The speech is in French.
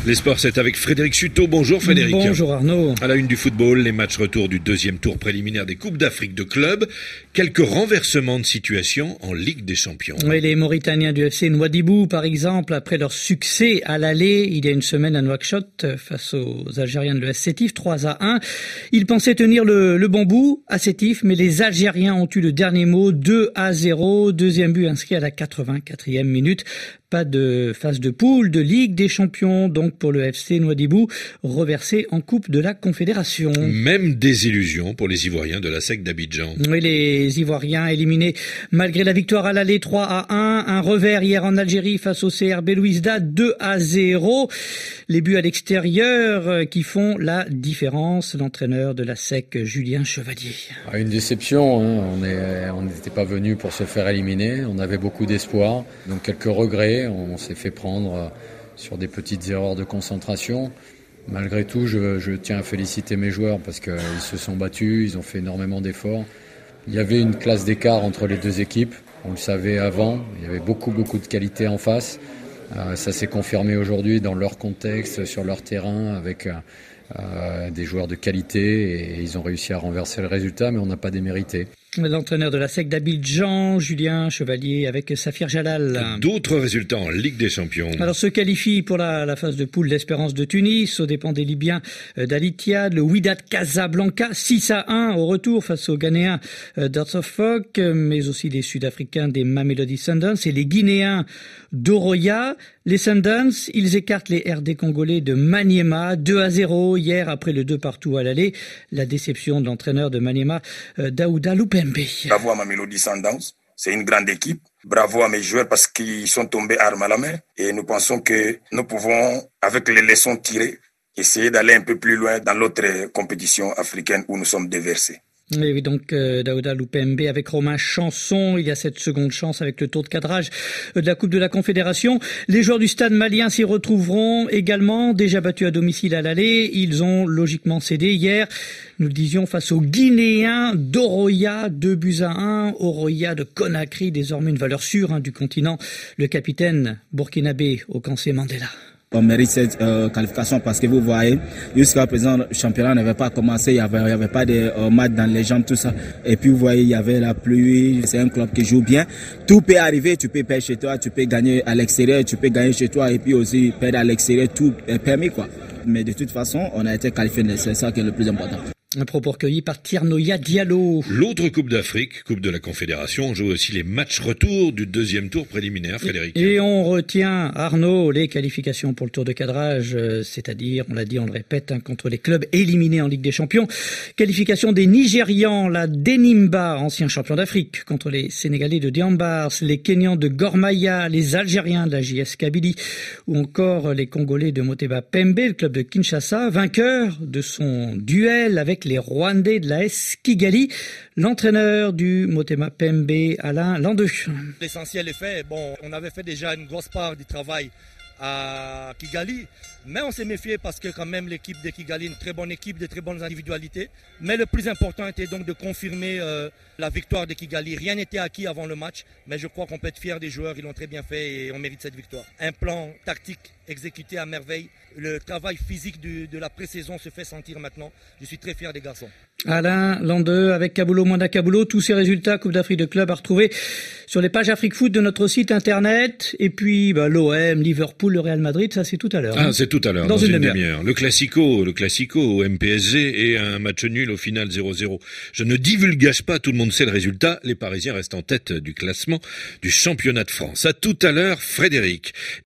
Les sports, c'est avec Frédéric Sutot. Bonjour Frédéric. Bonjour Arnaud. À la une du football, les matchs retour du deuxième tour préliminaire des Coupes d'Afrique de clubs. Quelques renversements de situation en Ligue des Champions. Oui, les Mauritaniens du FC Nouadhibou, par exemple, après leur succès à l'aller il y a une semaine à Nouakchott face aux Algériens de l'ES Sétif, 3-1. Ils pensaient tenir le bon bout à Sétif, mais les Algériens ont eu le dernier mot, 2-0. Deuxième but inscrit à la 84e minute. Pas de phase de poule de Ligue des Champions, donc pour le FC Nouadhibou, reversé en Coupe de la Confédération. Même désillusion pour les Ivoiriens de la SEC d'Abidjan. Oui, les Ivoiriens éliminés malgré la victoire à l'aller 3-1, un revers hier en Algérie face au CRB Louisda 2-0. Les buts à l'extérieur qui font la différence. L'entraîneur de la SEC, Julien Chevalier. Une déception, on n'était pas venu pour se faire éliminer, on avait beaucoup d'espoir, donc quelques regrets. On s'est fait prendre sur des petites erreurs de concentration. Malgré tout, je tiens à féliciter mes joueurs parce qu'ils se sont battus, ils ont fait énormément d'efforts. Il y avait une classe d'écart entre les deux équipes, on le savait avant, il y avait beaucoup de qualité en face. Ça s'est confirmé aujourd'hui dans leur contexte, sur leur terrain, avec des joueurs de qualité et ils ont réussi à renverser le résultat, mais on n'a pas démérité. L'entraîneur de la SEC d'Abidjan, Julien Chevalier, avec Safir Jalal. D'autres résultats en Ligue des Champions. Alors se qualifie pour la phase de poule l'Espérance de Tunis, aux dépens des Libyens d'Al-Ittihad, le Wydad Casablanca, 6-1 au retour face aux Ghanéens d'Artsofok, mais aussi les Sud-Africains des Mamelodi Sundowns et les Guinéens d'Oroya. Les Sundowns, ils écartent les RD congolais de Maniema, 2-0 hier après le 2-2 à l'aller. La déception de l'entraîneur de Maniema, Daouda Loupembe. Bravo à Mamelodi Sundowns, c'est une grande équipe. Bravo à mes joueurs parce qu'ils sont tombés armes à la main. Et nous pensons que nous pouvons, avec les leçons tirées, essayer d'aller un peu plus loin dans l'autre compétition africaine où nous sommes déversés. Et oui, donc Daouda Loupembe avec Romain Chanson, il y a cette seconde chance avec le tour de cadrage de la Coupe de la Confédération. Les joueurs du Stade malien s'y retrouveront également, déjà battus à domicile à l'aller. Ils ont logiquement cédé hier, nous le disions, face aux Guinéens d'Oroya, 2-1. Oroya de Conakry, désormais une valeur sûre du continent. Le capitaine burkinabé Okansé Mandela. On mérite cette qualification parce que vous voyez, jusqu'à présent, le championnat n'avait pas commencé, il y avait pas de match dans les jambes, tout ça. Et puis vous voyez, il y avait la pluie, c'est un club qui joue bien. Tout peut arriver, tu peux perdre chez toi, tu peux gagner à l'extérieur, tu peux gagner chez toi et puis aussi perdre à l'extérieur, tout est permis quoi. Mais de toute façon, on a été qualifié, c'est ça qui est le plus important. Un propos recueilli par Tiernoya Diallo. L'autre Coupe d'Afrique, Coupe de la Confédération, on joue aussi les matchs retour du deuxième tour préliminaire, Frédéric. Et on retient, Arnaud, les qualifications pour le tour de cadrage, c'est-à-dire, on l'a dit, on le répète, contre les clubs éliminés en Ligue des Champions. Qualification des Nigérians, la Denimba, ancien champion d'Afrique, contre les Sénégalais de Diambars, les Kenyans de Gormaya, les Algériens de la JS Kabylie, ou encore les Congolais de Motema Pembe, le club de Kinshasa, vainqueur de son duel avec les Rwandais de la S Kigali, l'entraîneur du Motema Pembe, Alain Landeux. L'essentiel est fait. Bon, on avait fait déjà une grosse part du travail à Kigali, mais on s'est méfié parce que quand même l'équipe de Kigali est une très bonne équipe, de très bonnes individualités. Mais le plus important était donc de confirmer la victoire de Kigali. Rien n'était acquis avant le match, mais je crois qu'on peut être fier des joueurs, ils l'ont très bien fait et on mérite cette victoire. Un plan tactique exécuté à merveille. Le travail physique de la pré-saison se fait sentir maintenant. Je suis très fier des garçons. Alain Landeux avec Kabulo Mwanda Kabulo. Tous ces résultats Coupe d'Afrique de club à retrouver sur les pages Afrique Foot de notre site internet. Et puis l'OM, Liverpool, le Real Madrid, ça c'est tout à l'heure. C'est tout à l'heure, dans une demi-heure. Le classico au MPSG et un match nul au final 0-0. Je ne divulgage pas, tout le monde sait le résultat. Les Parisiens restent en tête du classement du championnat de France. À tout à l'heure, Frédéric.